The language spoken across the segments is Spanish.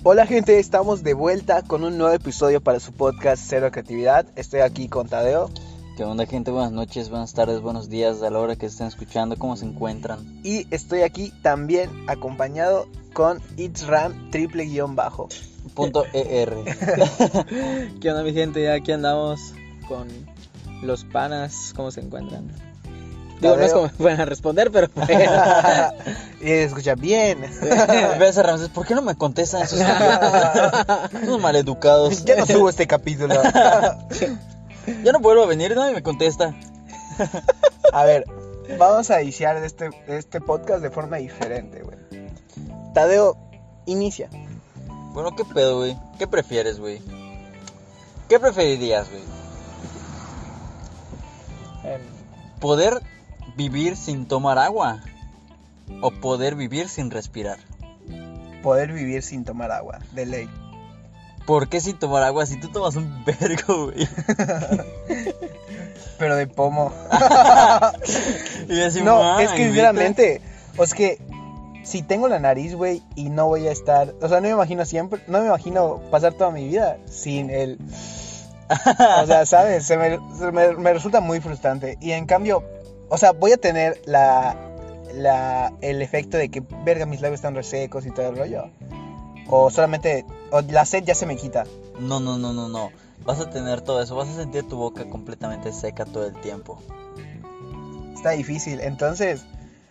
Hola gente, estamos de vuelta con un nuevo episodio para su podcast Cero Creatividad. Estoy aquí con Tadeo. ¿Qué onda gente? Buenas noches, buenas tardes, buenos días a la hora que estén escuchando, ¿cómo se encuentran? Y estoy aquí también acompañado con Itzram _. .er. ¿Qué onda mi gente? Aquí andamos con los panas, ¿cómo se encuentran? Digo, no es como me van a responder, pero y escucha bien. Ves a Ramsés, ¿por qué no me contestan esos unos maleducados? Ya no subo este capítulo. Ya no vuelvo a venir, nadie me contesta. A ver, vamos a iniciar este podcast de forma diferente, güey. Tadeo, inicia. Bueno, ¿qué pedo, güey? ¿Qué prefieres, güey? ¿Qué preferirías, güey? ¿Poder vivir sin tomar agua? ¿O poder vivir sin respirar? Poder vivir sin tomar agua, de ley. ¿Por qué sin tomar agua? Si tú tomas un vergo, güey. Pero de pomo. Y decimos, no, es que sinceramente, o es que si tengo la nariz, güey, y no voy a estar, o sea, no me imagino pasar toda mi vida sin el, o sea, ¿sabes? Me resulta muy frustrante. Y en cambio, o sea, voy a tener el efecto de que, verga, mis labios están resecos y todo el rollo. O solamente, o la sed ya se me quita. No. Vas a tener todo eso, vas a sentir tu boca completamente seca todo el tiempo. Está difícil, entonces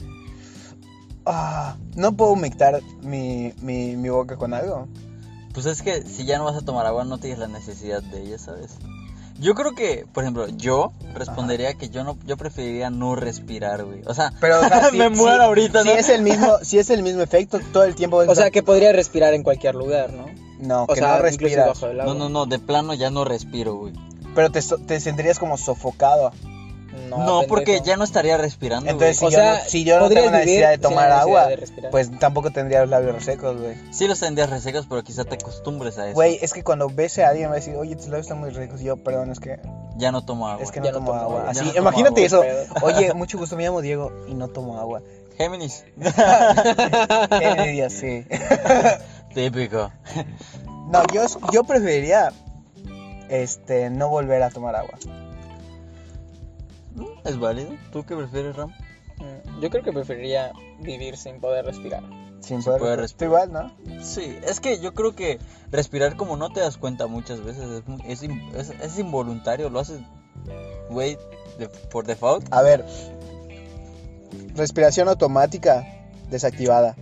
no puedo humectar mi boca con algo. Pues es que si ya no vas a tomar agua, no tienes la necesidad de ella, ¿sabes? Yo creo que, por ejemplo, yo respondería que yo preferiría no respirar, güey. O sea, pero, o sea, me muero ahorita, si ¿no? Si es el mismo efecto todo el tiempo. O sea, que podría respirar en cualquier lugar, ¿no? No, o que sea, no respiras. No, de plano ya no respiro, güey. Pero te sentirías como sofocado. No, porque ya no estaría respirando, entonces, güey. si yo no tengo necesidad de tomar agua, pues tampoco tendría los labios resecos, güey. Sí los tendrías resecos, pero quizá te acostumbres a eso. Güey, es que cuando ves a alguien va a decir, oye, tus labios están muy resecos. Y yo, perdón, es que ya no tomo agua. Es que no tomo agua. Así, no imagínate tomo eso. Oye, mucho gusto, me llamo Diego y no tomo agua. Géminis. Géminis, sí. Típico. No, yo preferiría no volver a tomar agua. Es válido. ¿Tú qué prefieres, Ram? Yo creo que preferiría vivir sin poder respirar. Sin poder respirar. Igual, ¿no? Sí, es que yo creo que respirar como no te das cuenta muchas veces es involuntario, lo haces, güey, por default. A ver, respiración automática desactivada.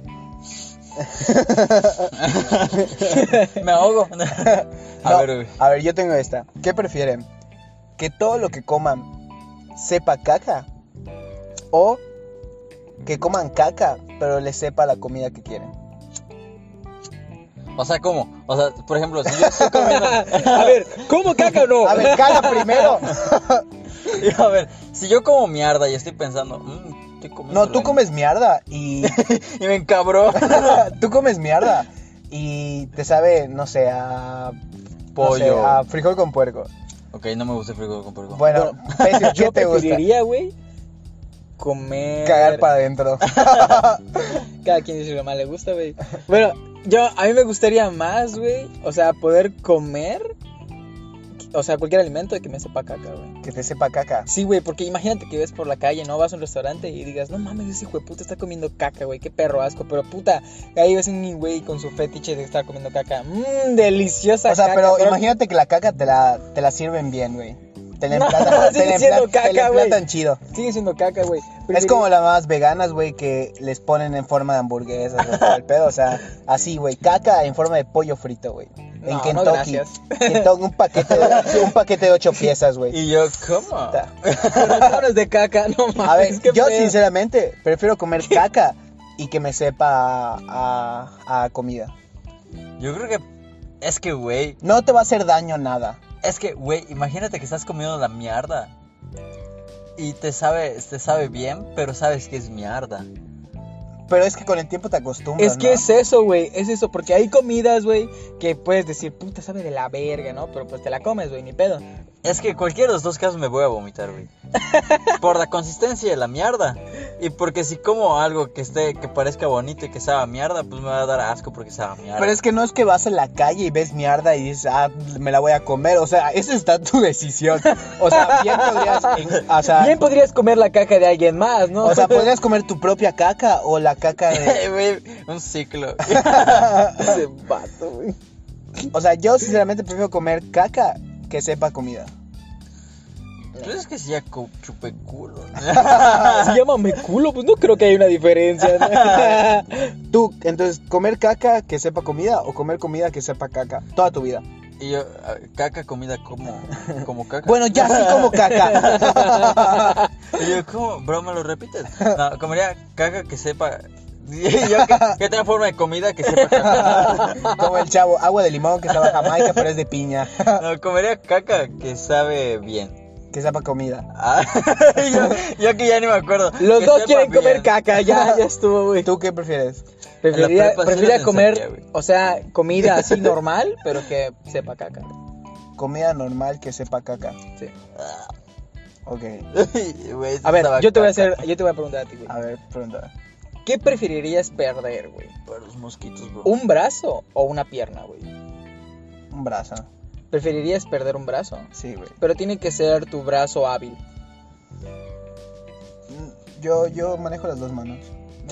Me ahogo. A ver, yo tengo esta. ¿Qué prefieren? ¿Que todo lo que coman sepa caca? ¿O que coman caca, pero les sepa la comida que quieren? O sea, ¿cómo? O sea, por ejemplo, si yo estoy comiendo... A ver, ¿cómo caca o no? A ver, caga primero. A ver, si yo como mierda y estoy pensando... No, tú comes mierda y... y me encabró. Tú comes mierda y te sabe, no sé, a... pollo. No sé, a frijol con puerco. Ok, no me gusta el frijol con puerco. Bueno, ¿qué te gusta? Preferiría, güey, comer... Cagar para adentro. Cada quien dice lo que más le gusta, güey. Bueno, a mí me gustaría más, güey, o sea, poder comer, o sea, cualquier alimento de que me sepa caca, güey. Que te sepa caca. Sí, güey, porque imagínate que ves por la calle, ¿no? Vas a un restaurante y digas, no mames, ese hijo de puta está comiendo caca, güey, qué perro asco. Pero puta, ahí ves un güey con su fetiche de estar comiendo caca. Deliciosa caca. O sea, caca, pero imagínate que la caca te la sirven bien, güey. Te la emplatan chido. Sigue siendo caca, güey. Es como las más veganas, güey, que les ponen en forma de hamburguesas o todo el pedo. O sea, así, güey, caca en forma de pollo frito, güey. En no, Kentucky. No, un paquete de 8 piezas, güey. Y yo, ¿cómo? Razones de caca, no mames. A ver, yo sinceramente prefiero comer caca y que me sepa a comida. Yo creo que es que, güey, no te va a hacer daño nada. Es que, güey, imagínate que estás comiendo la mierda y te sabe bien, pero sabes que es mierda. Pero es que con el tiempo te acostumbras, Es que, ¿no? Es eso, güey, es eso, porque hay comidas, güey, que puedes decir, puta, sabe de la verga, ¿no? Pero pues te la comes, güey, ni pedo. Es que cualquiera de los dos casos me voy a vomitar, güey. Por la consistencia de la mierda. Y porque si como algo que parezca bonito y que sabe a mierda, pues me va a dar asco porque sabe a mierda. Pero es que no es que vas a la calle y ves mierda y dices, me la voy a comer. O sea, esa está tu decisión. O sea, bien podrías comer la caca de alguien más, ¿no? O sea, podrías comer tu propia caca o la caca de... Güey, un ciclo. Ese vato, güey. O sea, yo sinceramente prefiero comer caca que sepa comida. Pero es que si ya chupé culo. Si llámame culo, pues no creo que haya una diferencia, ¿no? Tú, entonces, ¿comer caca que sepa comida o comer comida que sepa caca? Toda tu vida. Y yo, caca, comida, como caca. Bueno, ya sí como caca. Y yo, ¿cómo? Bro, ¿me lo repites? No, comería caca que sepa... Yo que tenga forma de comida que sepa caca. Como el chavo, agua de limón que sabe a Jamaica, pero es de piña. No, comería caca que sabe bien. Que sepa comida. Yo que ya ni me acuerdo. Los Que dos sepa quieren bien. comer caca, ya estuvo, güey. ¿Tú qué prefieres? Preferiría prepa sí la comer, pensaría, güey. o sea, comida así normal, pero que sepa caca. Comida normal que sepa caca. Sí. Ok. Güey, A ver, estaba yo te voy a caca. preguntar a ti, güey. A ver, pregunta. ¿Qué preferirías perder, güey? Para los mosquitos, bro. ¿Un brazo o una pierna, güey? Un brazo. ¿Preferirías perder un brazo? Sí, güey. Pero tiene que ser tu brazo hábil. Yo manejo las dos manos.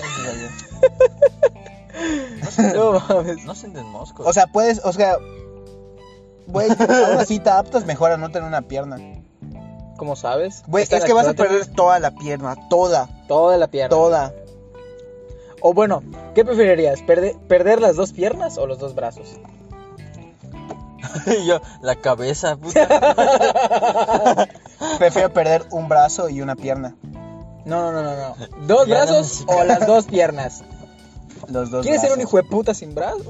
No es necesario. No mames. No sienten moscos. O sea, puedes, güey, aún así te adaptas mejor a no tener una pierna. ¿Cómo sabes? Güey, Está es la que vas a prótesis. perder toda la pierna, toda, Toda la pierna. toda. O bueno, ¿qué preferirías? ¿Perder las dos piernas o los dos brazos? Y yo, la cabeza, puta. Prefiero perder un brazo y una pierna. No. ¿Dos Ya no brazos me o las dos piernas? Los dos ¿Quieres ser un brazos. hijo de puta sin brazos?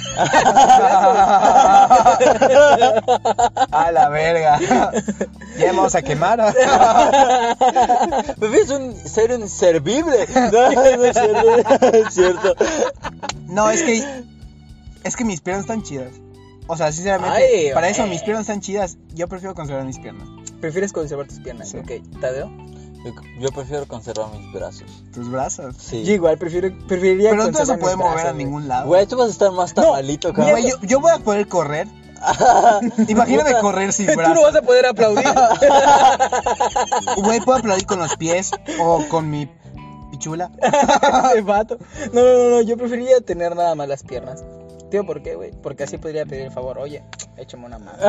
A la verga. Ya vamos a quemar. Prefieres ser un inservible. No es cierto. Es cierto. No, es que mis piernas están chidas. O sea, sinceramente, Ay, para eso güey. mis piernas están chidas. Yo prefiero conservar mis piernas. ¿Prefieres conservar tus piernas? Sí. Ok, ¿Tadeo? Yo prefiero conservar mis brazos. Tus brazos. Sí. Yo igual preferiría Pero no te vas a conservar poder mis mover brazos, a güey. ningún lado. Güey, tú vas a estar más tamalito, cabrón. Güey, yo voy a poder correr. Imagínate Puta. correr sin Tú no brazos. vas a poder aplaudir. Güey, puedo aplaudir con los pies o con mi pichula. Ese vato. No, yo preferiría tener nada más las piernas. Tío, ¿por qué, güey? Porque así podría pedir el favor. Oye, échame una mano.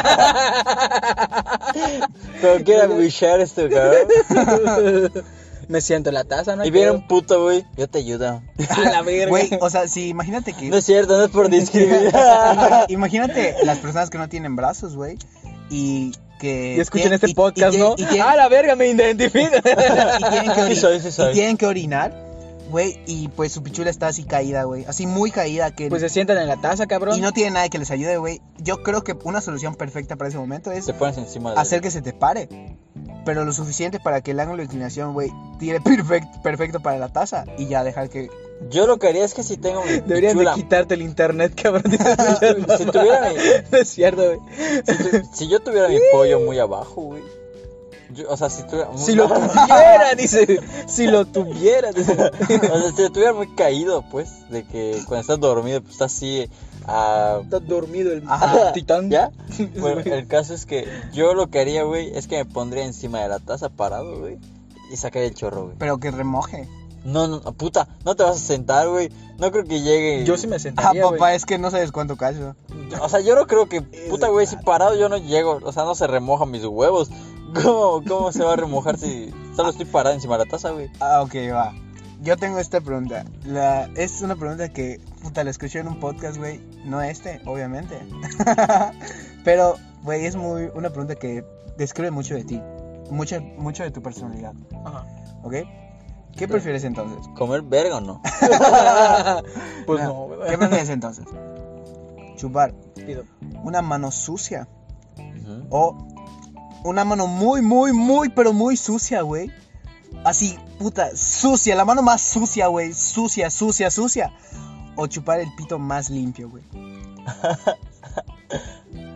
Como quiera bichar esto, cabrón. Me siento en la taza, ¿no? Y viene un puto, güey. Yo te ayudo. A la verga. Güey, o sea, sí, imagínate que... No es cierto, no es por discriminar. Imagínate las personas que no tienen brazos, güey. Y que... Y escuchen y- este y- podcast, y- ¿no? y tienen- A la verga, me identifico. y tienen que Sí soy, sí soy. y tienen que orinar, güey, y pues su pichula está así caída, güey, así muy caída que Pues se sientan en la taza, cabrón. y no tiene nadie que les ayude, güey. Yo creo que una solución perfecta para ese momento es Te pones encima de hacer que se te pare, pero lo suficiente para que el ángulo de inclinación, güey, tire perfecto para la taza y ya dejar que... Yo lo que haría es que si tengo mi Deberían de pichula, quitarte el internet, cabrón. si tuviera mi, No es cierto, güey. si yo tuviera mi pollo muy abajo, güey. O sea, si tuviera Si lo tuviera, dice. Si lo tuviera, dice. o sea, si lo tuviera muy caído, pues, de que cuando estás dormido, pues estás así Está dormido el Ajá. titán. ¿Ya? Bueno, el caso es que yo lo que haría, güey, es que me pondría encima de la taza parado, güey, y sacaría el chorro, güey. Pero que remoje. No, puta, no te vas a sentar, güey. No creo que llegue. Yo sí me Ah, sentaría, papá, güey. es que no sabes cuánto calzo. O sea, yo no creo que, puta, güey, si parado yo no llego. O sea, no se remojan mis huevos. ¿Cómo se va a remojar si solo estoy parado encima de la taza, güey? Ah, ok, va. Yo tengo esta pregunta. Es una pregunta que, puta, la escuché en un podcast, güey. No este, obviamente. Pero, güey, es una pregunta que describe mucho de ti. Mucho de tu personalidad. Ajá. ¿Ok? ¿Qué prefieres entonces? ¿Comer verga o no? Pues No, no, güey. ¿Qué prefieres entonces? Chupar Pido. una mano sucia Ujú. o una mano muy, pero muy sucia, güey. Así, puta, sucia, la mano más sucia, güey. Sucia. O chupar el pito más limpio, güey.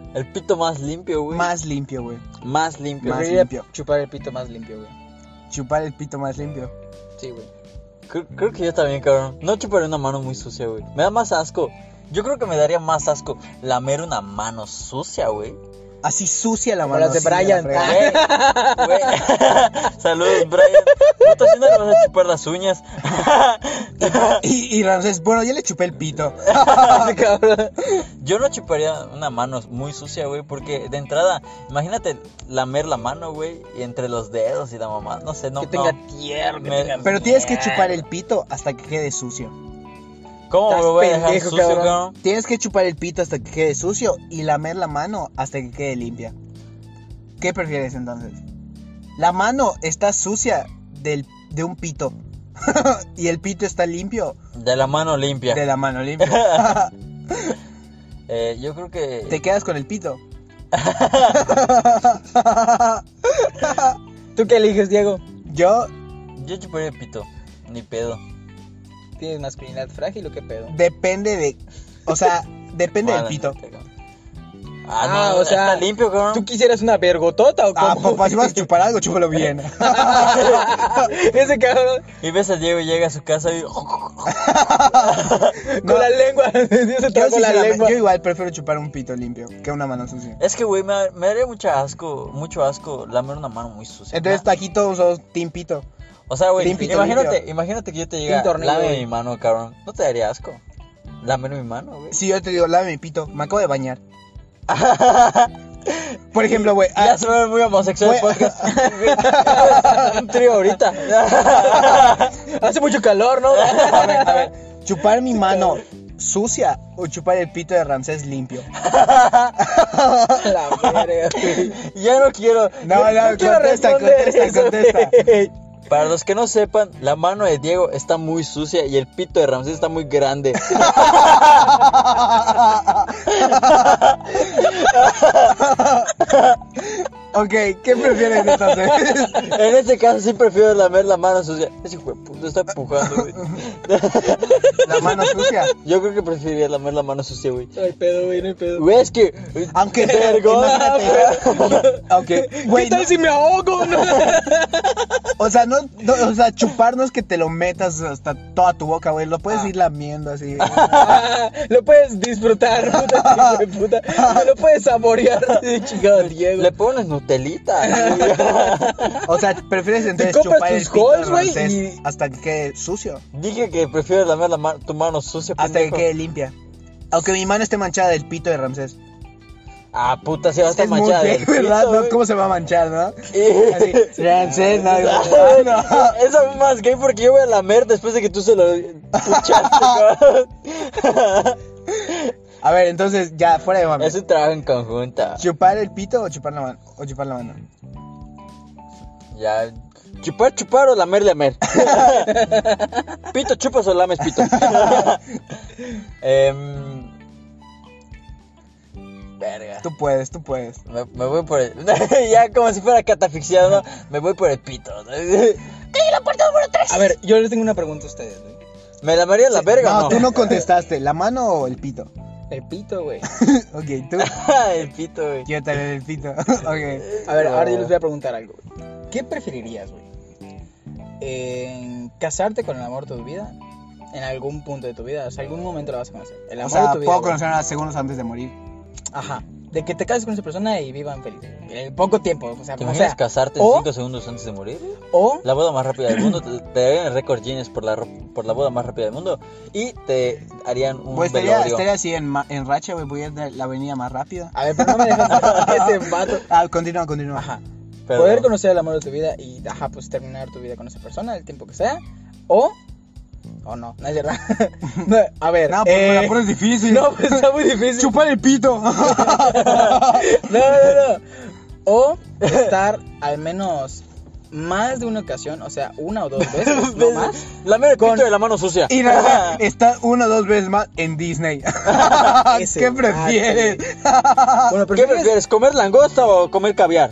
El pito más limpio, güey. Más limpio, güey. Más limpio. Más Preferiría limpio. chupar el pito más limpio, güey. Chupar el pito más limpio. Sí, güey. Creo que yo también, cabrón. No chuparé una mano muy sucia, güey. Me da más asco. Yo creo que me daría más asco lamer una mano sucia, güey. Así sucia la Como mano. las de así la Brian. fregada. Güey. Saludos, Brian. Puta, si no le vas a chupar las uñas. Y Ramsés, bueno, yo le chupé el pito. Ese cabrón. Yo no chuparía una mano muy sucia, güey, porque de entrada, imagínate lamer la mano, güey, y entre los dedos y la mamá, no sé, no. Que tenga no. tierra, que Me- tenga Pero tienes que mierda. chupar el pito hasta que quede sucio. ¿Cómo me Estás lo voy a dejar pendejo, sucio, cabrón. cabrón? Tienes que chupar el pito hasta que quede sucio y lamer la mano hasta que quede limpia. ¿Qué prefieres entonces? La mano está sucia de un pito. Y el pito está limpio De la mano limpia. de la mano limpia. Yo creo que... Te quedas con el pito. ¿Tú qué eliges, Diego? Yo Yo chuparía el pito, ni pedo. ¿Tienes masculinidad frágil o qué pedo? depende de... O sea, depende del Vale, pito. Ah, no, o sea, está limpio, cabrón. ¿Tú quisieras una vergotota o Ah, cómo? papá, si vas a chupar algo, chúpalo bien. Ese cabrón Y ves al Diego y llega a su casa y... con la lengua. Dios se Yo, tragó la sinceramente, lengua. yo igual prefiero chupar un pito limpio que una mano sucia. Es que, güey, me daría mucho asco lamer una mano muy sucia. Entonces aquí todos somos team pito. O sea, güey, limpito, imagínate que yo te diga, Sin tornillo, lame güey. mi mano, cabrón. ¿No te daría asco? Lamer mi mano, güey. Si yo te digo, lave mi pito, me acabo de bañar. Por ejemplo, güey. Ya se ve muy homosexual el Güey. podcast. Un trío ahorita. Hace mucho calor, ¿no? A ver, chupar mi mano sucia o chupar el pito de Ramsés limpio. La verga, güey. Ya no quiero. No, quiero contesta. responder eso, güey. Para los que no sepan, la mano de Diego está muy sucia y el pito de Ramsés está muy grande. Ok, ¿qué prefieres entonces? En este caso sí prefiero lamer la mano sucia. Ese hijo de puta está empujando, güey. La mano sucia. Yo creo que preferiría lamer la mano sucia, güey. No hay pedo, güey, no hay pedo. Güey, es que... Aunque Vergüenza, imagínate. Aunque, güey, ¿Qué tal si me ahogo? No. o sea, o sea, chupar no es que te lo metas hasta toda tu boca, güey. Lo puedes ir lamiendo así. Ah, lo puedes disfrutar, puta, hijo de puta. No lo puedes saborear. Chingado, Diego. Le pones Nutelita. O sea, prefieres entonces compras chupar el tus pito de Halls, güey, Ramsés y- hasta que quede sucio. Dije que prefiero lamer tu mano sucia, Hasta que pendejo. quede limpia. Aunque mi mano esté manchada del pito de Ramsés. Ah, puta, se va a estar Es muy manchada gay, del ¿verdad? pito, ¿No? güey. ¿Cómo se va a manchar, no? Eh. Así, Ramsés, no. Eso es más gay porque yo voy a lamer después de que tú se lo puchaste, cabrón. A ver, entonces, ya, fuera de mame. Es un trabajo en conjunto. ¿Chupar el pito o chupar la mano? O chupar la mano. Ya. Chupar o lamer. Pito, chupas o lames pito. Verga. Tú puedes. Me voy por el. Ya como si fuera catafixiado, ¿no? Me voy por el pito. A ver, yo les tengo una pregunta a ustedes, güey. ¿Me lamaría la verga o No, no? tú no contestaste. ¿La mano o el pito? El pito, güey. Ok, tú. El pito, güey. Yo también el pito. Ok. A ver, ahora yo les voy a preguntar algo, güey. ¿Qué preferirías, güey? ¿Casarte con el amor de tu vida? En algún punto de tu vida, o sea, algún momento la vas a conocer. El O amor sea, de tu vida. puedo güey. conocer a segundos antes de morir. Ajá. De que te cases con esa persona y vivan felices. En poco tiempo, o sea, ¿Te o imaginas sea, casarte o- 5 segundos antes de morir? o La boda más rápida del mundo, te darían el récord Guinness por la boda más rápida del mundo y te harían un Pues velorio. estaría así en racha, güey. Voy a ir de la avenida más rápida. a ver, pero no me dejas este vato. Ah, continúa. Ajá. Pero- Poder conocer el amor de tu vida y, ajá, pues terminar tu vida con esa persona el tiempo que sea. O no es verdad. No, a ver. No, pues me la pones difícil. No, pues está muy difícil. Chupar el pito. No. O estar al menos más de una ocasión, o sea, una o dos veces, no más. Lamer el pito de la mano sucia. Y nada, está 1 o 2 veces más en Disney. Ese ¿Qué vato, prefieres? Bueno, ¿Qué prefieres, comer langosta o comer caviar?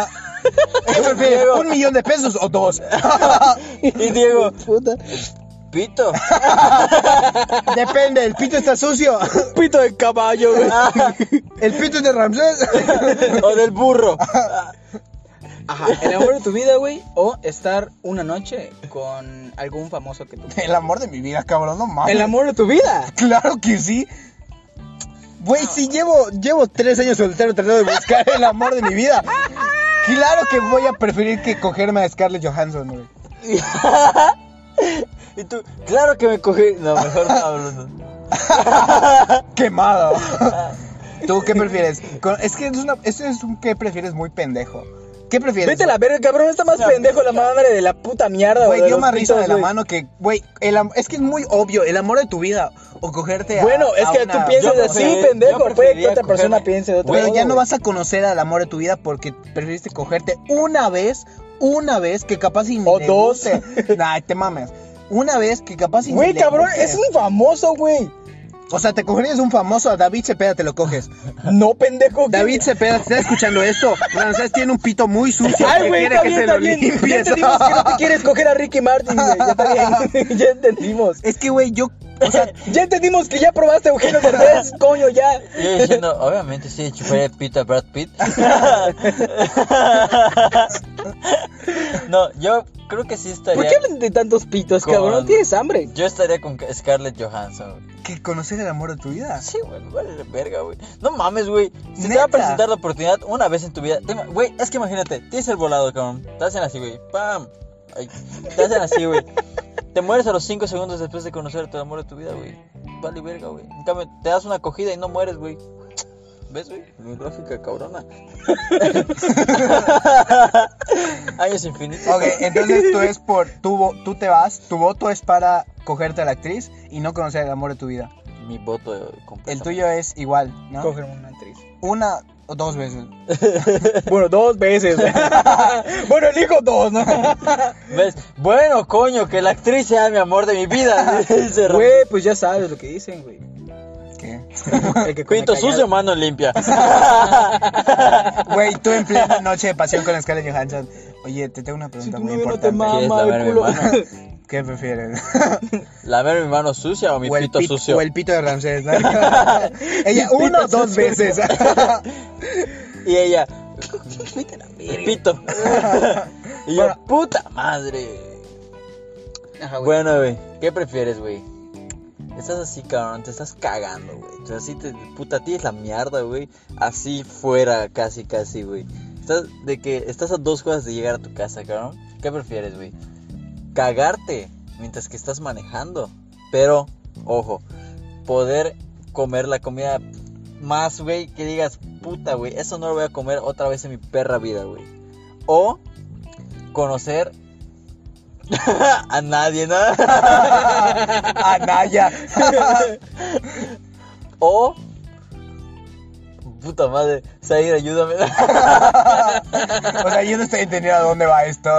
¿Qué prefieres? ¿1 millón de pesos o 2? Y Diego, Puta. pito. Depende, el pito está sucio. Pito de caballo, güey. El pito es de Ramsés. O del burro. Ajá, el amor de tu vida, güey. O estar una noche con algún famoso que tú quieras. El amor de mi vida, cabrón, no mames. El amor de tu vida. Claro que sí. Güey, sí llevo 3 años soltero tratando de buscar el amor de mi vida. Claro que voy a preferir que cogerme a Scarlett Johansson, güey. Y tú, claro que me cogí. No, mejor no hablo. No. Quemado. ¿Tú qué prefieres? Es que este es un qué prefieres muy pendejo. ¿Qué prefieres? Vete a la verga, cabrón. Está más pendejo la madre de la puta mierda, Güey, de dio los más risa pitos, de la güey. mano que, güey, es que es muy obvio, el amor de tu vida o cogerte a Bueno, es que tú piensas yo así, preferí- pendejo. yo Puede que preferiría otra persona cogerme- piense de otro Pero modo, ya no güey. vas a conocer al amor de tu vida porque preferiste cogerte una vez que capaz y ni O le dos. guste. Nah, te mames. Una vez que capaz y ni Güey, le cabrón, guste. es un famoso, güey. O sea, te cogerías un famoso, a David Cepeda te lo coges. No, pendejo. ¿qué? David Cepeda, ¿te estás escuchando esto? Francés tiene un pito muy sucio. Ay, que güey, quiere está que bien, se está lo bien. Ya limpies. entendimos que no te quieres coger a Ricky Martin, güey. Ya está bien. Ya entendimos. Es que, güey, o sea, Ya entendimos que ya probaste a Eugenio Derbez, coño, ya. Y yo diciendo, obviamente sí, chuparía el pito a Brad Pitt. No, yo creo que sí estaría. ¿Por qué hablan de tantos pitos, Con- cabrón? ¿Tienes hambre? Yo estaría con Scarlett Johansson, güey. que conocer el amor de tu vida. Sí, güey, me vale la verga, güey. No mames, güey. Si te ¿Neta? va a presentar la oportunidad una vez en tu vida, güey, es que imagínate, tienes el volado, cabrón. Te hacen así, güey. ¡Pam! Ay, te hacen así, güey. Te mueres a los 5 segundos después de conocer el amor de tu vida, güey. Vale verga, güey. En cambio, te das una acogida y no mueres, güey. ¿Ves, güey? Mi gráfica cabrona. Años infinitos. Ok, entonces tú te vas, tu voto es para cogerte a la actriz y no conocer el amor de tu vida. Mi voto completo. El tuyo es igual, ¿no? Cógeme una actriz. Una o 2 veces. Bueno, 2 veces. Bueno, elijo 2, ¿no? ¿Ves? Bueno, coño, que la actriz sea mi amor de mi vida. Dice Ram- Güey, pues ya sabes lo que dicen, güey. ¿Qué? El que come Pito callado. sucio, mano limpia. Güey, tú en plena noche de pasión con Scarlett Johansson. Oye, te tengo una Si pregunta tu muy novio no te importante. ¿Quieres mama el lamer mi culo. mano? ¿Qué prefieres? ¿Lamer mi mano sucia o mi pito sucio? O el pito de Ramsés, ¿no? Ella, Mi una o pito 2 sucio. veces. Y ella, Vete a la verga. pito. Y yo, Bueno. puta madre. Ajá, güey. Bueno, güey, ¿qué prefieres, güey? Estás así, cabrón, te estás cagando, güey. O sea, así puta, tienes la mierda, güey. Así fuera, casi, güey. Estás a 2 cosas de llegar a tu casa, cabrón. ¿Qué prefieres, güey? Cagarte mientras que estás manejando. Pero, ojo, poder comer la comida más, güey, que digas, puta, güey, eso no lo voy a comer otra vez en mi perra vida, güey. O conocer a nadie, ¿no? Anaya. O puta madre, Zair, ayúdame. O sea, yo no estoy entendiendo a dónde va esto.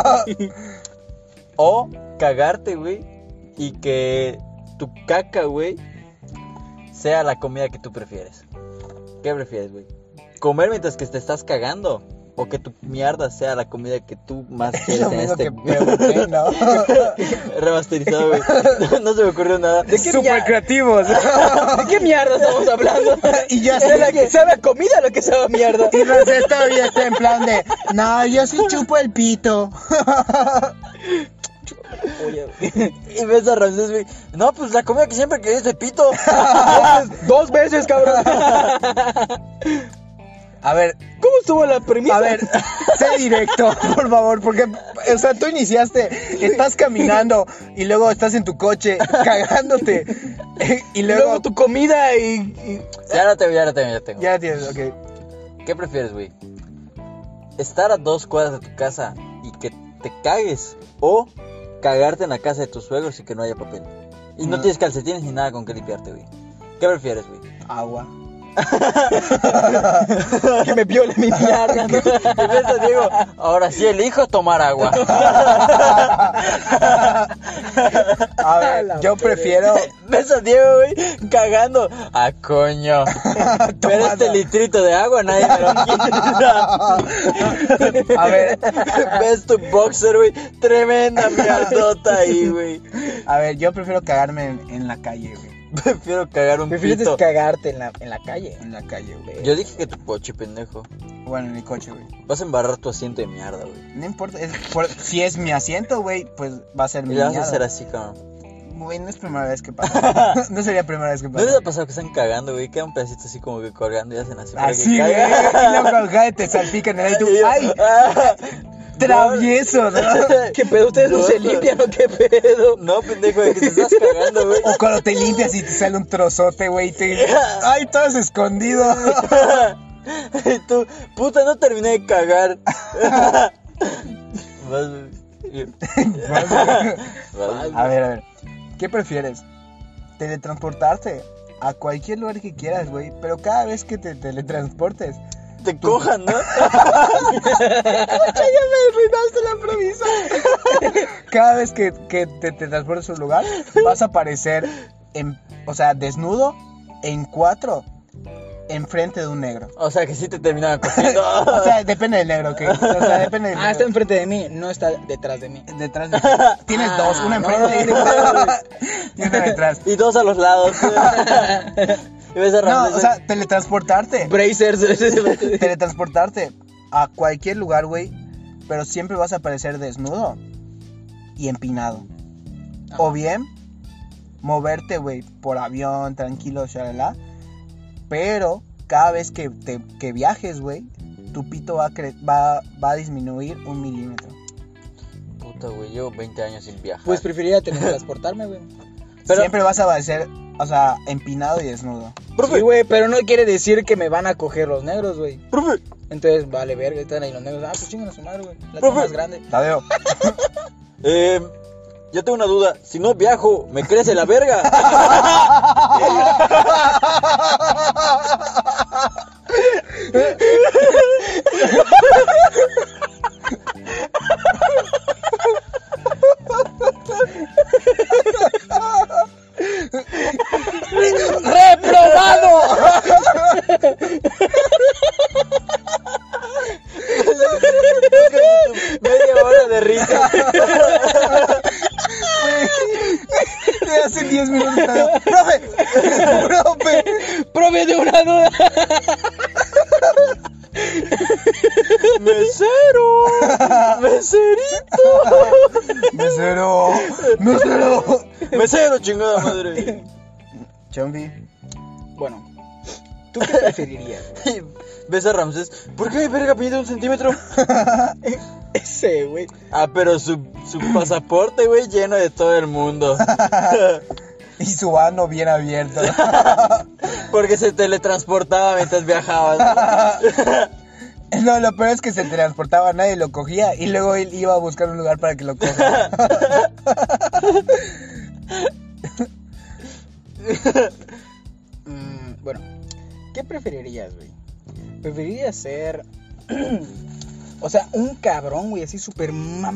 O cagarte, güey, y que tu caca, güey, sea la comida que tú prefieres. ¿Qué prefieres, güey? ¿Comer mientras que te estás cagando? ¿O que tu mierda sea la comida que tú más Es quieres lo en mismo este que pregunté, ¿no? remasterizado, güey? No se me ocurrió nada. ¿De qué Súper mierda? creativos. ¿De qué mierda estamos hablando? Y ya ¿Sabe sé que sabe a comida lo que sabe a mierda? Y Ramsés todavía está en plan de, no, yo sí chupo el pito. Oye, güey. Y ves a Ramsés, güey. No, pues la comida que siempre querías de pito. 2 veces, cabrón. A ver, ¿Cómo estuvo la premisa? a ver, sé directo, por favor, porque, o sea, tú iniciaste, estás caminando y luego estás en tu coche cagándote y Y luego, luego tu comida y... Ya la tengo. ya tienes, ok. ¿Qué prefieres, güey? ¿Estar a 2 cuadras de tu casa y que te cagues? ¿O cagarte en la casa de tus suegros y que no haya papel? Y no No. tienes calcetines ni nada con que limpiarte, güey. ¿Qué prefieres, güey? Agua. que me viole mi mierda. Y ves a Diego, ahora sí elijo tomar agua. A ver, yo prefiero. Ves a Diego, güey, cagando. Ah, coño. Pero este litrito de agua nadie me lo quita. A ver, Ves tu boxer, güey. Tremenda mierdota ahí, güey. a ver, yo prefiero cagarme en la calle, güey. Prefiero cagar un Prefieres pito. cagarte en la calle. En la calle, güey. Yo dije que tu coche, pendejo. Bueno, en mi coche, güey. Vas a embarrar tu asiento de mierda, güey. No importa, si es mi asiento, güey, pues va a ser mi Y le vas a mierda. hacer así, cabrón. Güey, no es primera vez que pasa. No sería primera vez que ¿No les pasa. ha pasado que están cagando, güey? Queda un pedacito así como que colgando y hacen así. para que Así, güey. caiga. Y luego cae, te salpican en el tú. ¡Ay! Ah, Travieso, ¿no? ¿Qué pedo? ¿Ustedes no se limpian o qué pedo? No, pendejo, de que te estás cagando, güey. O cuando te limpias y te sale un trozote, güey. ¡Ay, todo es escondido! Y tú, puta, no terminé de cagar. Vas, güey. Vas, güey. A ver. ¿Qué prefieres? ¿Teletransportarte a cualquier lugar que quieras, güey? Pero cada vez que te teletransportes... Te cojan, ¿no? ¡Ya me arruinaste la premisa! Cada vez que te transportes a un lugar, vas a aparecer, o sea, desnudo, en 4, enfrente de un negro. O sea, que sí te terminaban cogiendo. O sea, depende del negro, ¿ok? O sea, depende del negro. Está enfrente de mí, no está detrás de mí. Detrás de ti. Tienes dos, una no, enfrente no, y una detrás. Y dos a los lados. Y ves a No, Ramsés. o sea, teletransportarte. Brazers. Teletransportarte a cualquier lugar, güey, pero siempre vas a aparecer desnudo y empinado. O bien, moverte, güey, por avión, tranquilo, shalala. Pero cada vez que viajes, güey, tu pito va a disminuir 1 milímetro. Puta, güey, llevo 20 años sin viajar. Pues preferiría teletransportarme, güey. Pero- Siempre vas a aparecer, o sea, empinado y desnudo. Profe, Sí, güey, pero no quiere decir que me van a coger los negros, güey. profe. Entonces, vale, verga, están ahí los negros. Ah, pues chingan a su madre, güey. La Profe. toma más grande. Tadeo. Yo tengo una duda. Si no viajo, ¿me crece la verga? ¡Reprobado! Media hora de risa. Te hace 10 minutos, Tadeo. ¡Profe! ¡Profe! Profe, de una duda. ¡Mesero! ¡Meserito! ¡Mesero! ¡Mesero! ¡Mesero, chingada madre! Chombi. Bueno, ¿tú qué preferirías, güey? ¿Ves a Ramsés? ¿Por qué mi verga mide 1 centímetro? Ese, güey. Ah, pero su pasaporte, güey, lleno de todo el mundo. Y su ano bien abierto. Porque se teletransportaba mientras viajabas. No, lo peor es que se transportaba, nadie lo cogía y luego él iba a buscar un lugar para que lo coja. Bueno, ¿qué preferirías, güey? ¿Preferirías ser... o sea, un cabrón, güey, así súper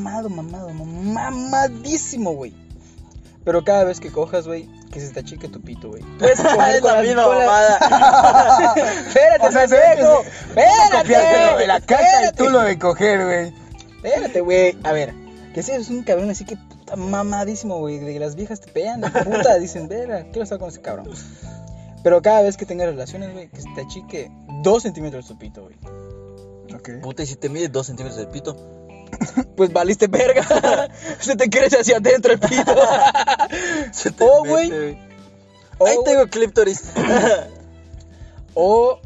mamadísimo, güey? Pero cada vez que cojas, güey, que se te achique tu pito, güey. Puedes coger Es la misma con la- mamada. Espérate, O sea, pendejo. Copiarte lo de la caca y Espérate. tú lo de coger, güey. Espérate, güey. A ver, que seas un cabrón así que puta mamadísimo, güey. De que las viejas te pegan de puta. Dicen, verga, quiero estar con ese cabrón. Pero cada vez que tengas relaciones, güey, que se te achique 2 centímetros tu pito, güey. Ok. Puta, y si te mide 2 centímetros el pito. Pues valiste verga. Se te crece hacia adentro el pito. Se te Oh, mete, güey. Ahí tengo clíptoris. O,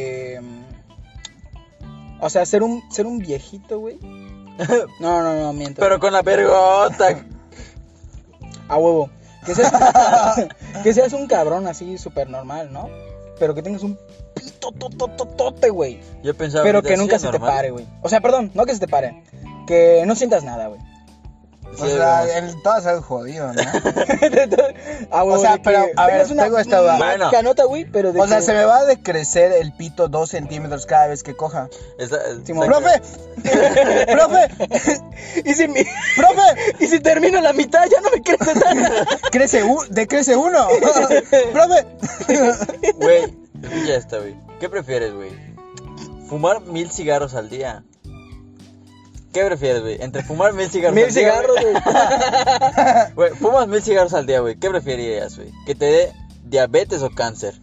o sea, ser un viejito, güey. No, miento. Pero con la vergota. A huevo. Que seas un cabrón así súper normal, ¿no? Pero que tengas un pito totototote, güey. Yo pensaba Pero que decía nunca se te normal. pare, güey. O sea, perdón, no que se te pare. Que no sientas nada, güey. O sea, todo es algo jodido, ¿no? Bueno, O sea, pero, a ver, tengo esta duda. Bueno. Canota, güey, pero de O sea, que- se me va a decrecer el pito 2 centímetros cada vez que coja. Simón. ¡Profe! ¡Profe! ¡Profe! Y si termino la mitad, ya no me crece nada. ¡Decrece uno! ¡Profe! Güey, escucha esta, güey. ¿Qué prefieres, güey? ¿Fumar 1000 cigarros al día? ¿Qué prefieres, güey? Entre fumar 1000 cigarros 1000 al día, cigarros, güey. güey, fumas 1000 cigarros al día, güey. ¿Qué preferirías, güey? ¿Que te dé diabetes o cáncer?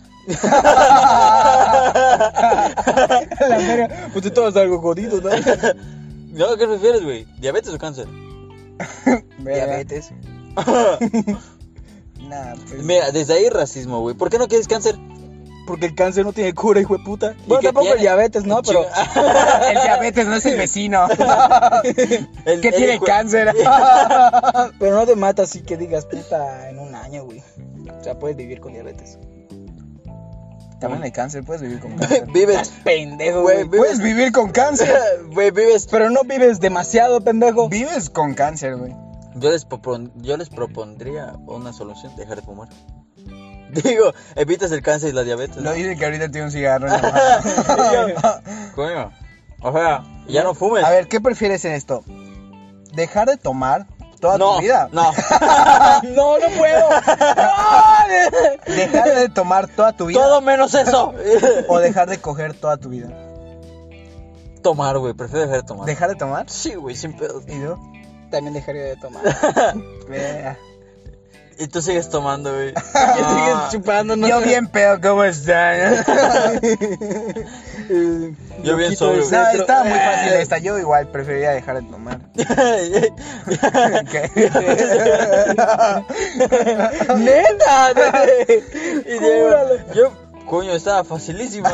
La verga. Pues tú todo es algo jodido, ¿no? No, ¿qué prefieres, güey? ¿Diabetes o cáncer? Diabetes. Nah, pues. Mira, desde ahí racismo, güey. ¿Por qué no quieres cáncer? Porque el cáncer no tiene cura, hijo de puta. Bueno, qué tampoco tiene? el diabetes, ¿no? Pero El diabetes no es el vecino. El- ¿Qué el tiene hijo- cáncer? pero no te mata así que digas, puta, en un año, güey. O sea, puedes vivir con diabetes. También hay cáncer, puedes vivir con cáncer. Vives, Pendejo, güey. güey. Puedes vivir con cáncer. Güey, vives. Pero no vives demasiado, pendejo. Vives con cáncer, güey. Yo les propondría una solución: dejar de fumar. Digo, evitas el cáncer y la diabetes. Lo ¿no? dice que ahorita tiene un cigarro en la mano. Coño. O sea, ya no fumes. A ver, ¿qué prefieres en esto? ¿Dejar de tomar toda tu vida? No. No, no puedo. ¿Dejar de tomar toda tu vida? Todo menos eso. ¿O dejar de coger toda tu vida? Tomar, güey. Prefiero dejar de tomar. ¿Dejar de tomar? Sí, güey, sin pedos. ¿Y tú? También dejaría de tomar. Vea. Y tú sigues tomando, güey. Que sigues chupando, ¿no? Yo bien pedo, ¿cómo están? Yo bien Loquito sobrio, del güey. No, centro. estaba muy fácil esta. Yo igual preferiría dejar de tomar. ¡Neta! Y Diego, yo, coño, estaba facilísima.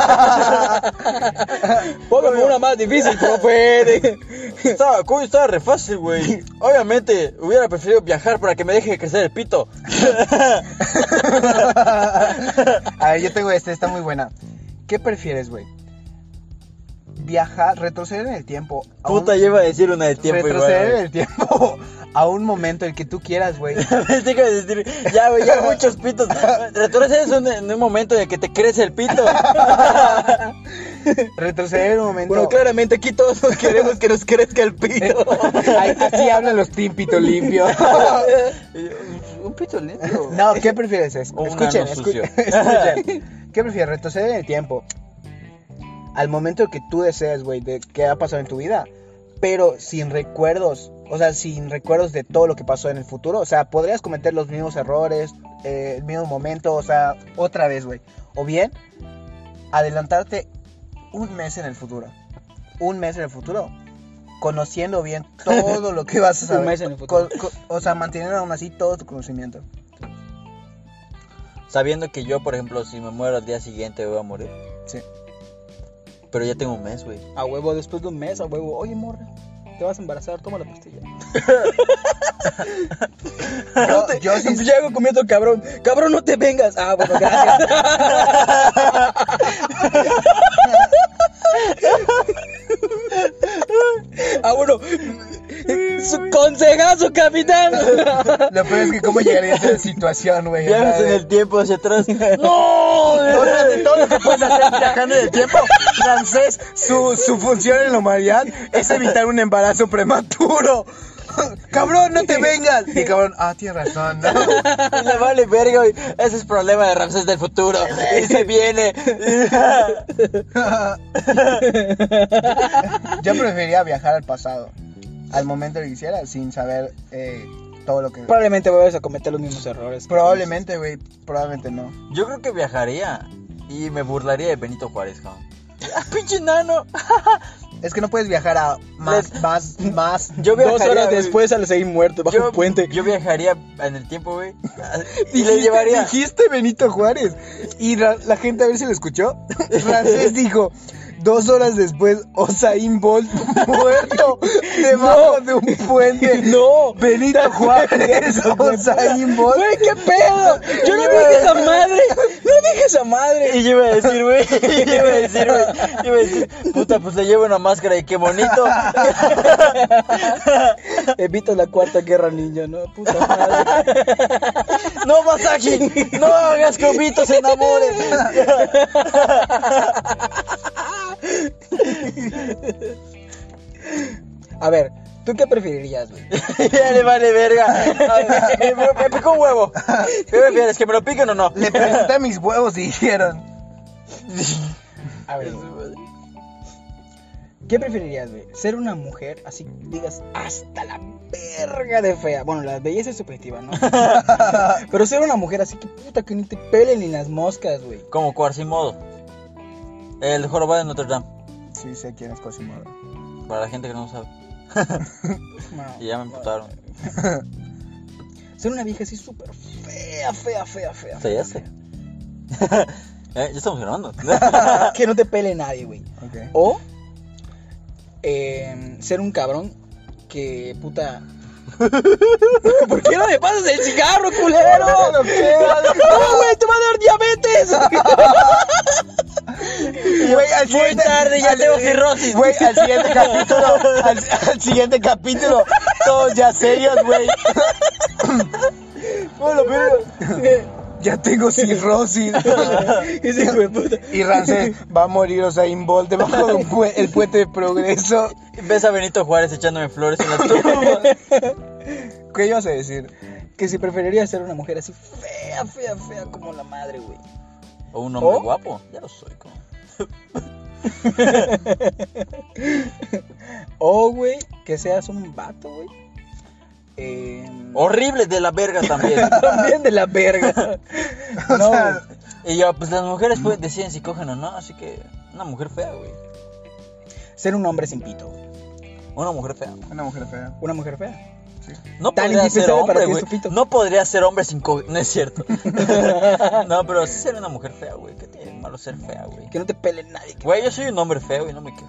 Póngame una más difícil, profe. Estaba re fácil, güey. Obviamente, hubiera preferido viajar para que me deje crecer el pito. A ver, yo tengo esta, está muy buena. ¿Qué prefieres, güey? Viajar, retroceder en el tiempo. a un- Puta, yo iba a decir una de tiempo retroceder igual, en el tiempo a un momento el que tú quieras, güey. Pensé que iba a decir, ya, güey, ya muchos pitos. Retrocedes en un momento en el que te crece el pito. Retroceder en un momento. Bueno, claramente aquí todos nos queremos que nos crezca el pito. Así hablan los tímpitos limpios. Un pito limpio. No, ¿qué prefieres? O un Escuchen, ano sucio. escuchen. ¿Qué prefieres? Retroceder en el tiempo al momento que tú desees, güey, de qué ha pasado en tu vida, pero sin recuerdos, o sea, sin recuerdos de todo lo que pasó en el futuro. O sea, podrías cometer los mismos errores, el mismo momento, o sea, otra vez, güey. O bien, adelantarte un mes en el futuro. Un mes en el futuro. Conociendo bien todo lo que vas a saber. Un mes en el futuro. O sea, manteniendo aún así todo tu conocimiento. Sabiendo que yo, por ejemplo, si me muero al día siguiente voy a morir. Sí. Pero ya tengo un mes, güey. A huevo, después de un mes, a huevo. Oye, morra, te vas a embarazar, toma la pastilla. Yo sí. Llego comiendo cabrón. Cabrón, no te vengas. Ah, bueno, gracias. Ah, bueno. Su consejazo, capitán. Lo peor es que cómo llegaría a esa situación, güey. Viajas en el tiempo hacia atrás. ¡No! Todo lo que puedes hacer viajando en el tiempo, francés, su función en la humanidad es evitar un embarazo prematuro. Cabrón, no te vengas. Y cabrón, tienes razón, ¿no? Le vale verga, güey. Ese es problema de Ramsés del futuro. Y se viene. Yo preferiría viajar al pasado, al momento que quisiera, sin saber todo lo que... Probablemente vayas a cometer los mismos errores. Probablemente, güey, probablemente no. Yo creo que viajaría y me burlaría de Benito Juárez, cabrón. ¡Pinche nano! Es que no puedes viajar a más. Yo 2 viajaría, horas güey. después al seguir muerto bajo un puente. Yo viajaría en el tiempo, güey. Y le llevaría. Dijiste Benito Juárez. Y la gente a ver si lo escuchó. Francés dijo: 2 horas después, Usain Bolt muerto debajo de un puente. No. Benito Juárez, Usain Bolt. Güey, qué pedo. Yo no dije esa madre. No Deja esa madre. Y yo iba a decir, güey, puta, pues le llevo una máscara y qué bonito. Evitas la cuarta guerra ninja, ¿no? Puta madre. No, Masaki, no hagas que Obito se enamore. A ver, ¿tú qué preferirías, güey? Ya le vale verga. Me picó un huevo. ¿Qué prefieres, que me lo piquen o no? Le pregunté a mis huevos y dijeron. A ver, güey. ¿Qué preferirías, güey? ¿Ser una mujer, así digas, hasta la verga de fea? Bueno, la belleza es subjetiva, ¿no? Pero ser una mujer así que puta que ni te pelen ni las moscas, güey. Como Quasimodo, el jorobado de Notre Dame. Sí, sé quién es Quasimodo. Para la gente que no sabe. No, Y ya me emputaron. Ser una vieja así súper fea. Ya sé. Ya estamos grabando. Que no te pele nadie, güey. Ok. O ser un cabrón que puta. ¿Por qué no me pasas el cigarro, culero? No, güey, te va a dar diabetes. Güey, al Muy siguiente- tarde, ya al- tengo cirrosis. Güey, al siguiente capítulo, todos ya serios, güey. Bueno, Ya tengo cirrosis. ese hijo de puta. Y Ramsés va a morir, o sea, Bolt debajo del puente de Progreso. Ves a Benito Juárez echándome flores en la tumba. ¿Qué ibas a decir? Que si preferiría ser una mujer así fea como la madre, güey. O un hombre ¿O? guapo. Ya lo soy, como. O, güey, que seas un vato, güey. Horrible de la verga también. También de la verga. No, sea, Y yo, pues las mujeres deciden si cogen o no, así que una mujer fea, güey. ser un hombre sin pito, güey. Una mujer fea. Una mujer fea. Una mujer fea. No Tan podría ser indispensable para hombre, ti güey. es tu pito. No podría ser hombre sin COVID. No es cierto. No, pero sí ser una mujer fea, güey. ¿Qué tiene de malo ser fea, güey? Que no te pele nadie. Güey, yo soy un hombre feo y no me quejo.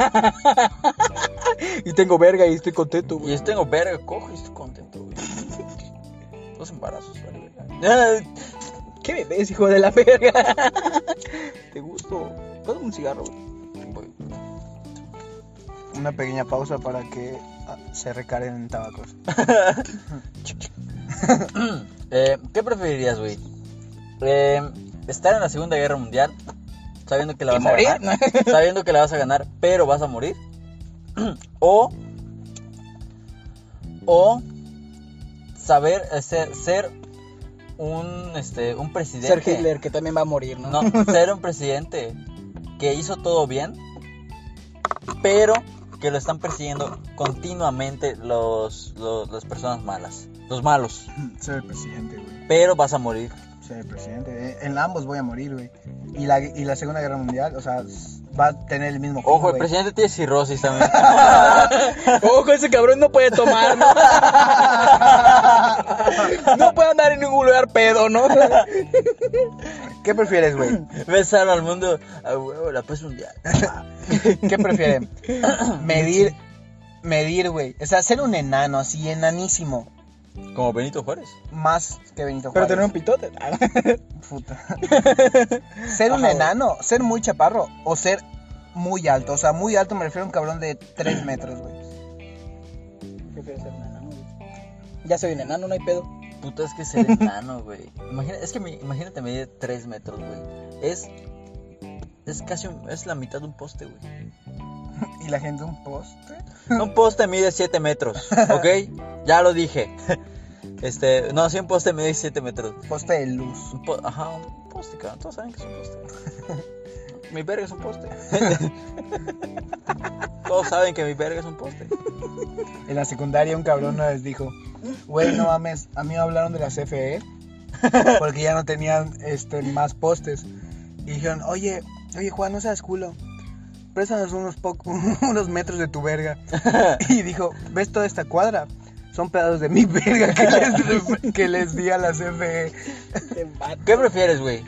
Y tengo verga y estoy contento, Y güey. yo tengo verga, cojo y estoy contento, güey. Dos embarazos, vale, verga. ¿Qué me ves, hijo de la verga? ¿Te gusto? ¿Puedo un cigarro, güey? Una pequeña pausa para que se recarguen en tabacos. ¿Qué preferirías, güey? Estar en la Segunda Guerra Mundial sabiendo que la ¿Y vas a morir? ganar, sabiendo que la vas a ganar, pero vas a morir. O saber ser un presidente. Ser Hitler, que también va a morir, ¿no? No, ser un presidente que hizo todo bien, pero que lo están persiguiendo continuamente las personas malas, los malos, Ser el presidente, güey. pero vas a morir. Ser el presidente. En ambos voy a morir, güey. Y la Segunda Guerra Mundial, o sea, va a tener el mismo fin, Ojo, el güey. presidente tiene cirrosis también. Ojo, ese cabrón no puede tomar, ¿no? No puede andar en ningún lugar pedo, ¿no? ¿Qué prefieres, güey? Besar al mundo a huevo, la paz mundial. ¿Qué prefieren? Medir, güey. O sea, ser un enano, así, enanísimo. Como Benito Juárez. Más que Benito Pero Juárez. tener un pitote. Puta. Ser un Ajá, enano, ser muy chaparro o ser muy alto. O sea, muy alto me refiero a un cabrón de 3 metros, güey. Prefiero ser un enano, güey. Ya soy un enano, no hay pedo. Puta, es que ser enano, güey. Imagínate medir 3 metros, güey. Es casi es la mitad de un poste, güey. Y la gente un poste. Un poste mide 7 metros, ¿ok? Ya lo dije. No, sí, un poste mide 7 metros. Poste de luz. Un poste, cabrón. Todos saben que es un poste. Mi verga es un poste. Todos saben que mi verga es un poste. En la secundaria un cabrón una vez dijo, güey, no mames, a mí me hablaron de la CFE porque ya no tenían más postes. Y dijeron, oye Juan, no seas culo, préstanos unos metros de tu verga. Y dijo, ¿ves toda esta cuadra? Son pedazos de mi verga que les di a la CFE. ¿Qué prefieres, güey?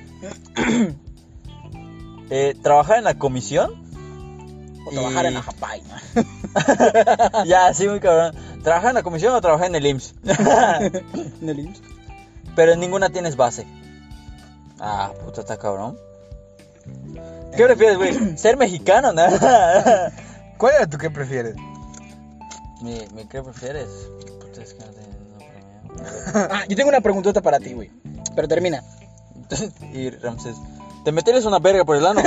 ¿Trabajar en la comisión? O trabajar en la Japay, ¿no? Ya, sí, muy cabrón. ¿Trabajar en la comisión o trabajar en el IMSS? ¿En el IMSS? Pero en ninguna tienes base. Ah, puta, está cabrón. ¿Qué prefieres, güey? ¿Ser mexicano? ¿No? ¿Cuál era tu qué prefieres? ¿Qué prefieres? Puta, es que no tengo Yo tengo una preguntota para ti, güey. Pero termina. Y Ramsés, ¿te meterías una verga por el ano?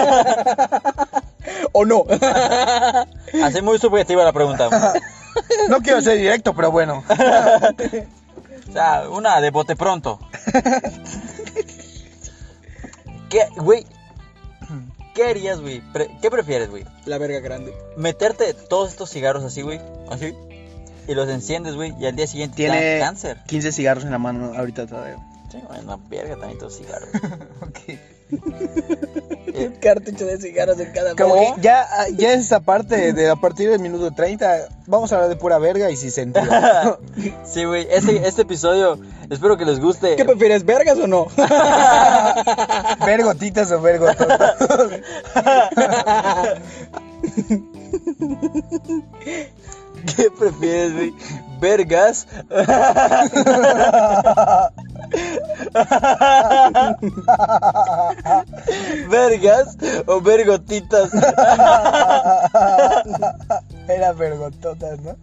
¿O no? Así muy subjetiva la pregunta. No quiero ser directo, pero bueno. O sea, una de bote pronto. ¿Qué, güey? ¿Qué harías, güey? ¿Qué prefieres, güey? La verga grande. ¿Meterte todos estos cigarros así, güey? Así. Y los enciendes, güey, y al día siguiente te Tiene da cáncer. 15 cigarros en la mano ahorita todavía. Sí, güey, una verga también todos cigarros. Ok. Un cartucho de cigarros en cada Como mano. que ya esta parte de a partir del minuto 30 vamos a hablar de pura verga y sin sentido. Sí, güey, este episodio espero que les guste. ¿Qué prefieres, vergas o no? ¿Vergotitas o vergototas? ¿Qué prefieres, güey? ¿Vergas? ¿Vergas o vergotitas? Era vergototas, ¿no?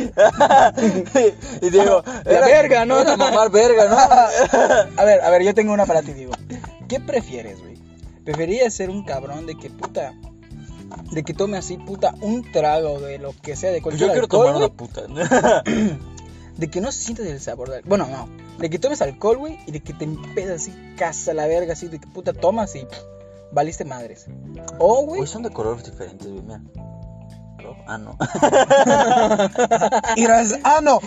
Y digo, La verga, ¿no? Era mamar verga, ¿no? A ver, yo tengo una para ti, digo. ¿Qué prefieres, güey? ¿Preferirías ser un cabrón de que puta... de que tome así, puta, un trago de lo que sea, de Pues cualquier yo quiero alcohol, tomar una güey? puta. De que no sientes el sabor del... Bueno, no. De que tomes alcohol, güey, y de que te empedas así, casa la verga, así, de que puta tomas y valiste madres. O, güey... Güey, son de colores diferentes, güey, mira. Ah, no. Y gracias. ¡Ah, no!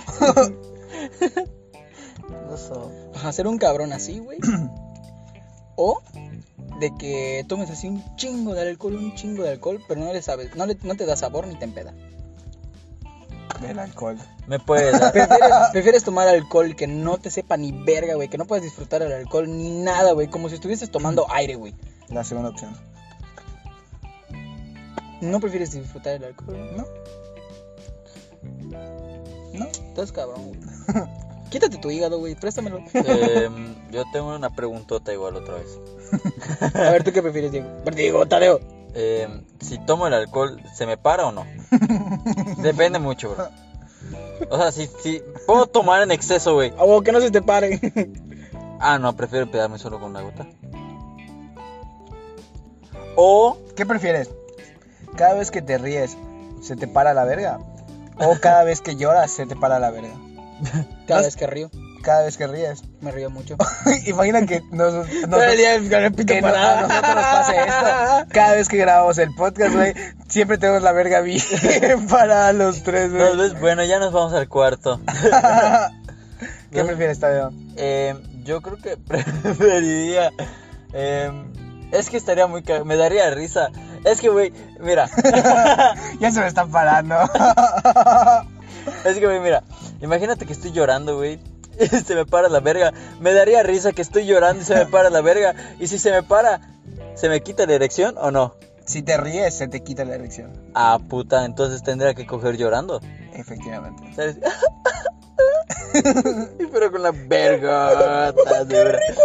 No son. Hacer un cabrón así, güey. O de que tomes así un chingo de alcohol, pero no le sabes, no te da sabor ni te empeda. El alcohol. Me puedes dar. Prefieres tomar alcohol que no te sepa ni verga, güey, que no puedes disfrutar el alcohol ni nada, güey, como si estuvieses tomando aire, güey. La segunda opción. ¿No prefieres disfrutar el alcohol? ¿No? ¿No? Estás cabrón, güey. Quítate tu hígado, güey, préstamelo. Yo tengo una preguntota igual otra vez. A ver, ¿tú qué prefieres, Diego? Diego, Tadeo. Si tomo el alcohol, ¿se me para o no? Depende mucho, bro. O sea, si puedo tomar en exceso, güey. O que no se te pare. Ah, no, prefiero empedarme solo con una gota. O ¿Qué prefieres? ¿Cada vez que te ríes se te para la verga? ¿O cada vez que lloras se te para la verga? Cada vez que río, Cada vez que ríes. me río mucho. Imagina que Todo el día con el pito que parado. a nosotros nos pase esto. Cada vez que grabamos el podcast, güey, siempre tenemos la verga bien para los tres, ¿nos güey. ves? Bueno, ya nos vamos al cuarto. ¿Qué prefieres, Tadeo? Yo creo que preferiría. Es que estaría muy. Me daría risa. Es que, güey, mira. Ya se me están parando. Es que, güey, mira. Imagínate que estoy llorando, güey. Y se me para la verga. Me daría risa que estoy llorando y se me para la verga. Y si se me para, ¿se me quita la erección o no? Si te ríes, se te quita la erección. Ah, puta, entonces tendría que coger llorando. Efectivamente. ¿Sabes? Pero con la verga. ¡Qué rico!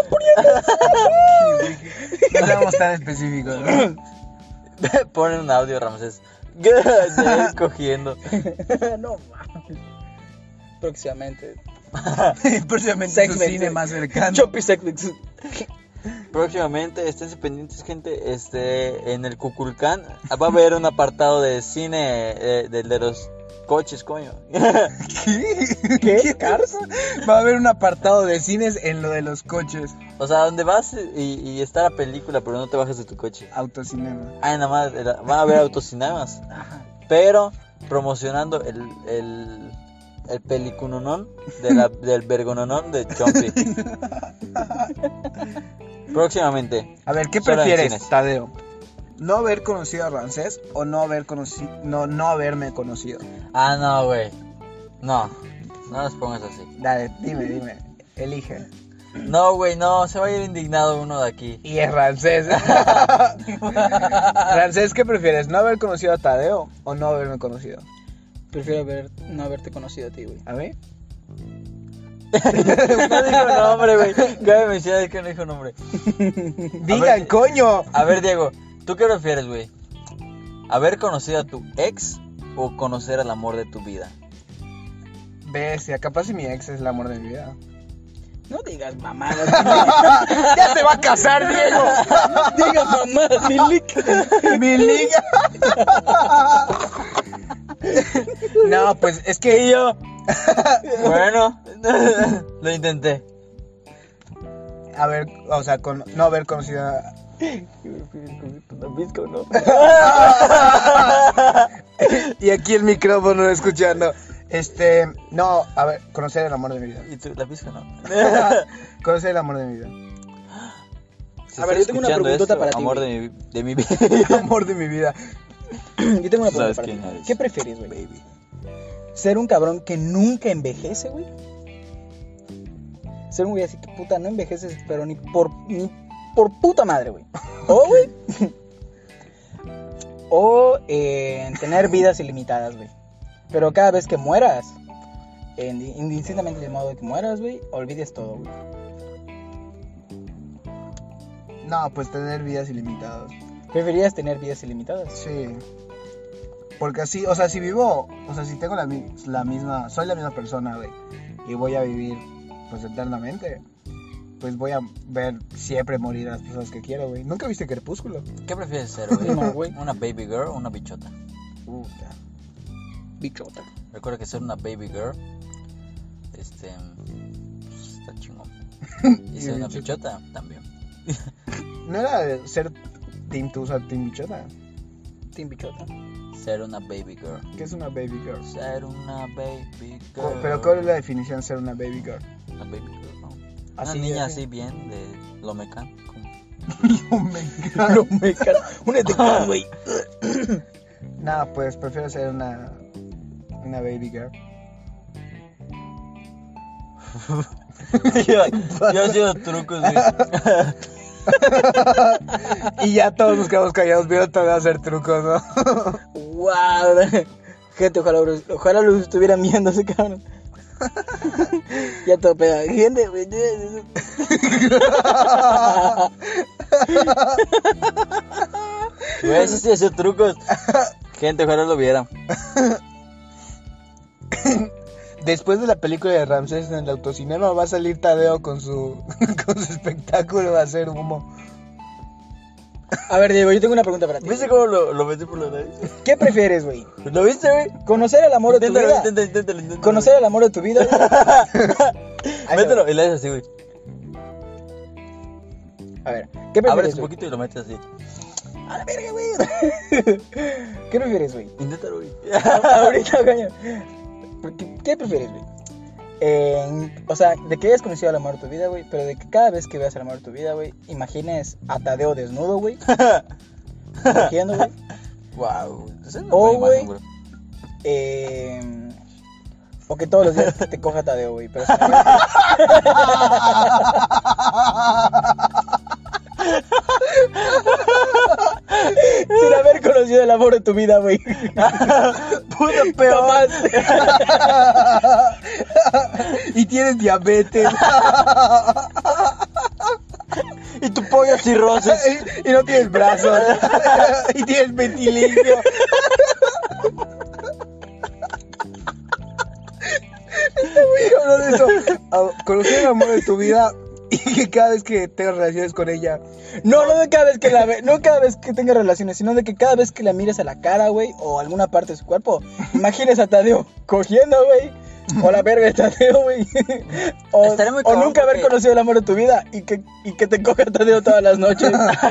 No seamos tan específicos, ¿no? Ponen un audio, Ramsés. De él cogiendo. No mames. Próximamente. Próximamente Segment, su cine güey. más cercano. Choppy Segments. Próximamente, esténse pendientes, gente. En el Cuculcán va a haber un apartado de cine de los coches, coño. ¿Qué? ¿Cars? Va a haber un apartado de cines en lo de los coches. O sea, donde vas y está la película, pero no te bajas de tu coche. Autocinema. Ah, nada más, van a haber autocinemas. Ajá. Pero promocionando el pelicunonón del vergononón de Chompi. Próximamente. A ver, ¿qué Solo en prefieres, cines. Tadeo? ¿No haber conocido a Ramsés o no haberme conocido? Ah, no, güey. No las pongas así. Dale, dime. Elige. No, güey, no. Se va a ir indignado uno de aquí. Y es Ramsés. Ramsés, ¿qué prefieres? ¿No haber conocido a Tadeo o no haberme conocido? Prefiero no haberte conocido a ti, güey. ¿A mí? No dijo nombre, güey. Cabe mencionar que no dijo nombre. Digan, coño. A ver, Diego, ¿tú qué prefieres, güey? ¿Haber conocido a tu ex o conocer al amor de tu vida? Bestia, capaz si mi ex es el amor de mi vida. No digas mamadas. ¡Ya se va a casar, Diego! Diga mamadas, mi lica. ¡Mi liga! No, pues es que yo... Bueno, lo intenté. A ver, o sea, no haber conocido a... ¿No? Y aquí el micrófono escuchando. No, a ver, conocer el amor de mi vida. ¿Y tú, la pizca no? Conocer el amor de mi vida. Si A ver, estás yo tengo una escuchando preguntota esto, para ti, amor güey. de mi vida. El amor de mi vida. Yo tengo una ¿Sabes pregunta para quién ti. eres? ¿Qué prefieres, güey? ¿Ser un cabrón que nunca envejece, güey? Ser un güey así que puta, no envejeces, pero ni por puta madre, güey. O, güey. O tener vidas ilimitadas, güey. Pero cada vez que mueras, indistintamente del modo de que mueras, güey, olvides todo, güey. No, pues tener vidas ilimitadas. ¿Preferirías tener vidas ilimitadas? Sí. Porque así, o sea, si vivo, o sea, si tengo la misma, soy la misma persona, güey, y voy a vivir, pues, eternamente, pues voy a ver siempre morir a las personas que quiero, güey. ¿Nunca viste Crepúsculo? ¿Qué prefieres ser, No, güey? güey. ¿Una baby girl o una bichota? Puta. Bichota. Recuerda que ser una baby girl, pues, está chingón. Y ser una bichota, también. ¿No era de ser Team Tusa, Team Bichota? Team bichota. Ser una baby girl. ¿Qué es una baby girl? Ser una baby girl. Pero ¿cuál es la definición de ser una baby girl? Una baby girl, ¿no? Una Así, niña así. así bien de lo mecánico. No me cago. Un etecán, güey. Nada, pues prefiero ser una baby girl. Yo haciendo trucos, güey. Y ya todos nos quedamos callados, vieron todo hacer trucos, ¿no? Wow. Gente, ojalá los estuvieran viendo ese cabrón. Ya todo pega. Gente, güey. Güey, eso sí hace trucos. Gente, ojalá lo vieran. Después de la película de Ramsés en el autocinema va a salir Tadeo con su espectáculo, va a ser humo. A ver, Diego, yo tengo una pregunta para ti. ¿Viste cómo lo metí por la nariz? ¿Qué prefieres, güey? ¿Lo viste, güey? ¿Conocer el amor de tu vida? Inténtalo. ¿Conocer el amor de tu vida? Mételo y le haces así, güey. A ver, ¿qué Abres prefieres, un güey? poquito y lo metes así. A la verga, güey. ¿Qué prefieres, güey? Inténtalo, güey. Ahorita, coño. ¿Qué prefieres, güey? O sea, de que hayas conocido al amor de tu vida, güey, pero de que cada vez que veas al amor de tu vida, güey, imagines a Tadeo desnudo, güey, cogiendo, güey. Wow. Esa es una O, buena güey. imagen, O que todos los días te coja Tadeo, güey, pero sin haber conocido el amor de tu vida, güey. Puta peor. Y tienes diabetes. Y tu pollo cirrosis. Y no tienes brazos. Y tienes ventilicio. Hablando de eso, conocer el amor de tu vida y que cada vez que tengas relaciones con ella, No de cada vez que no cada vez que tenga relaciones, sino de que cada vez que la mires a la cara, güey, o alguna parte de su cuerpo, imagines a Tadeo cogiendo, güey, o la verga de Tadeo, güey, Estaría muy o cabrón nunca haber porque- conocido el amor de tu vida y que te coja Tadeo todas las noches.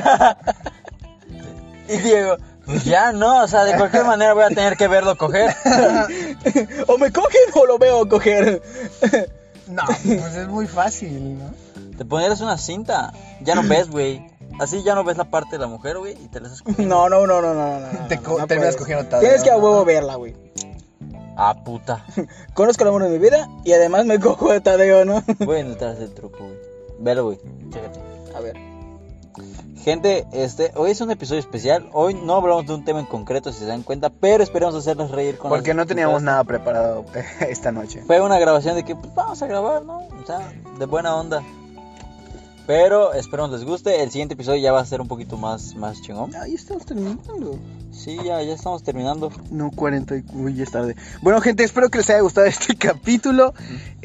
Y Diego, pues ya no, o sea, de cualquier manera voy a tener que verlo coger. O me cogen o lo veo coger. no, pues es muy fácil, ¿no? Te ponieras una cinta, ya no ves, güey. Así ya no ves la parte de la mujer, güey, y te la haces coger. No. Terminas puedes. cogiendo Tadeo. Tienes que a huevo verla, güey. Ah, puta. Conozco el amor de mi vida y además me cojo a Tadeo, ¿no? Voy a intentar hacer el truco, güey. Velo, güey. Chécate. A ver. Gente, hoy es un episodio especial. Hoy no hablamos de un tema en concreto, si se dan cuenta, pero esperamos hacerles reír con Porque las no teníamos putas. nada preparado esta noche. Fue una grabación de que pues, vamos a grabar, ¿no? O sea, de buena onda. Pero esperamos les guste. El siguiente episodio ya va a ser un poquito más chingón. Ahí estamos terminando. Sí, ya estamos terminando. No, 40, uy, ya es tarde. Bueno, gente, espero que les haya gustado este capítulo.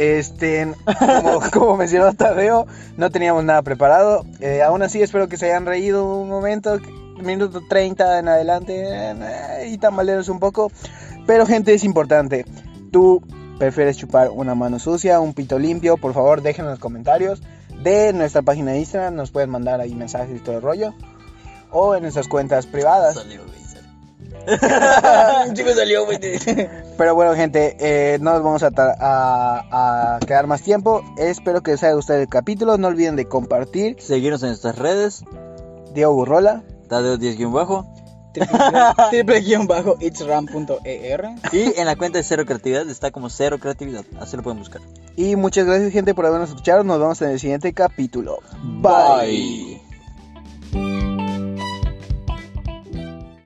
Como mencionó Tadeo, no teníamos nada preparado. Aún así, espero que se hayan reído un momento, minuto 30 en adelante, y tambaleros un poco. Pero, gente, es importante. ¿Tú prefieres chupar una mano sucia, un pito limpio? Por favor, dejen en los comentarios de nuestra página de Instagram. Nos pueden mandar ahí mensajes y todo el rollo. O en nuestras cuentas privadas. Salió, güey. Chico salió, güey. Pero bueno, gente, no nos vamos a quedar más tiempo. Espero que les haya gustado el capítulo. No olviden de compartir. Seguirnos en nuestras redes. Diego Burrola. Tadeo 10-bajo. @itsram.er. Y en la cuenta de Cero Creatividad está como Cero Creatividad. Así lo pueden buscar. Y muchas gracias, gente, por habernos escuchado. Nos vemos en el siguiente capítulo. Bye.